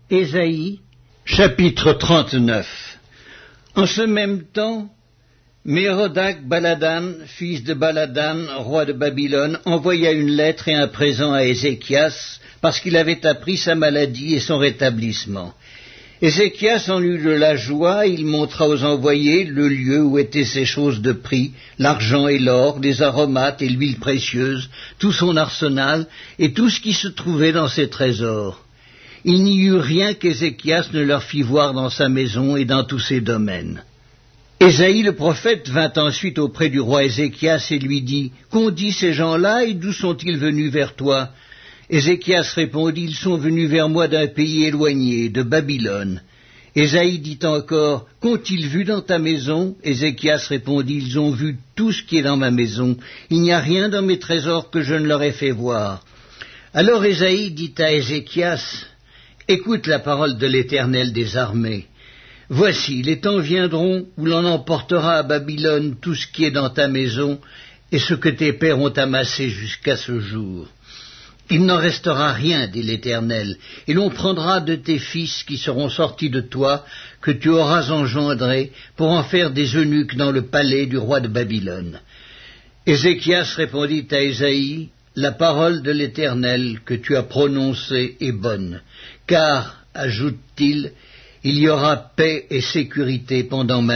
Ésaïe, chapitre 39. En ce même temps, Mérodach Baladan, fils de Baladan, roi de Babylone, envoya une lettre et un présent à Ézéchias, parce qu'il avait appris sa maladie et son rétablissement. Ézéchias en eut de la joie, il montra aux envoyés le lieu où étaient ses choses de prix, l'argent et l'or, les aromates et l'huile précieuse, tout son arsenal et tout ce qui se trouvait dans ses trésors. Il n'y eut rien qu'Ézéchias ne leur fit voir dans sa maison et dans tous ses domaines. Ésaïe le prophète vint ensuite auprès du roi Ézéchias et lui dit « Qu'ont dit ces gens-là et d'où sont-ils venus vers toi ?» Ézéchias répondit « Ils sont venus vers moi d'un pays éloigné, de Babylone. » Ésaïe dit encore « Qu'ont-ils vu dans ta maison ?» Ézéchias répondit « Ils ont vu tout ce qui est dans ma maison. Il n'y a rien dans mes trésors que je ne leur ai fait voir. » Alors Ésaïe dit à Ézéchias « Écoute la parole de l'Éternel des armées. Voici, les temps viendront où l'on emportera à Babylone tout ce qui est dans ta maison et ce que tes pères ont amassé jusqu'à ce jour. Il n'en restera rien, dit l'Éternel, et l'on prendra de tes fils qui seront sortis de toi, que tu auras engendrés, pour en faire des eunuques dans le palais du roi de Babylone. » Ézéchias répondit à Ésaïe, « La parole de l'Éternel que tu as prononcée est bonne, car, ajoute-t-il, il y aura paix et sécurité pendant ma vie. »